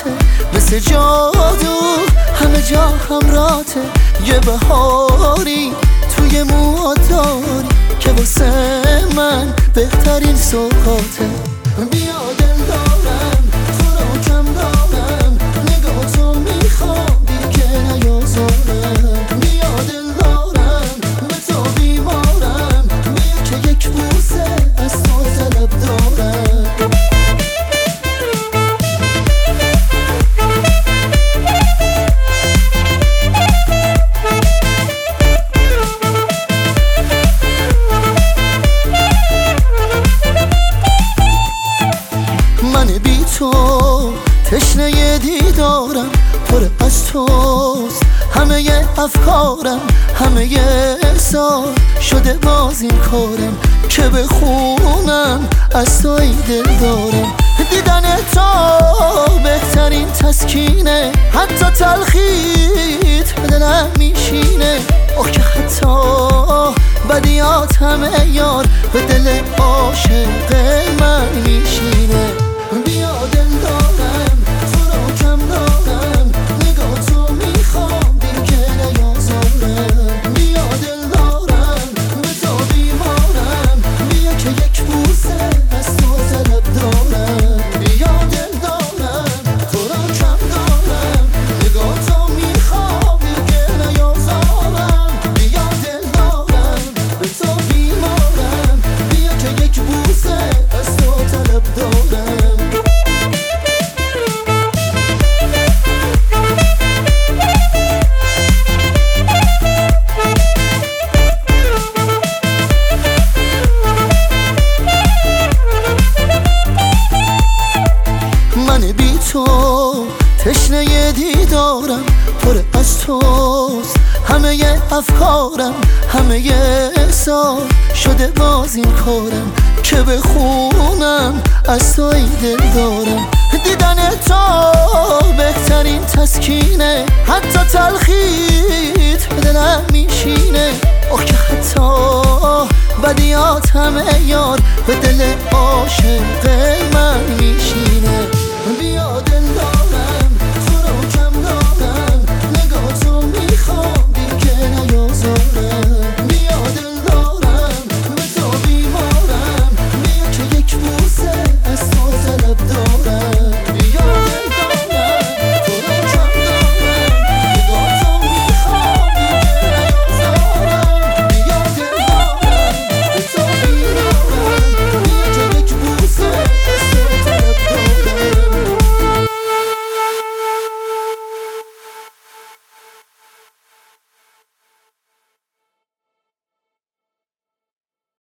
همراته، مثل جادو همه جا همراته. یه بهاری توی موها داری که واسه من بهترین سوقاته. بیا دل دارم تو رو کم دارم، نگاه تو میخوام دیگه نیازارم. بیا دل دارم به تو بیمارم، بیا که یک بوسه از تو طلب دارم. من بی تو تشنه دیدارم، پر از توست همه ی افکارم، همه ی سال شده باز این کارم که بخونم از تو ای دل دارم. دیدن تو بهترین تسکینه، حتی تلخیت به دلم میشینه. آخ که حتی بدیات همه یار به دل عاشق من میشینه. بیا دل دارم تو رو کم دارم، نگاه تو میخوام دیگه نیازارم. بیا دل دارم به تو بیمارم، بیا که یک بوسه از تو طلب دارم. بیا دل دارم تو رو کم دارم، نگاه تو میخوام دیگه نیازارم. بیا دل دارم به تو بیمارم، بیا که یک بوسه از تو طلب دارم. من بی تو تشنه دیدارم، پر از توست همه ی افکارم، همه ی سال شده باز این کارم که بخونم از تو ای دل دارم. دیدن تو بهترین تسکینه، حتی تلخیت به دلم میشینه. آخ که حتی بدیات همه یار به دل عاشق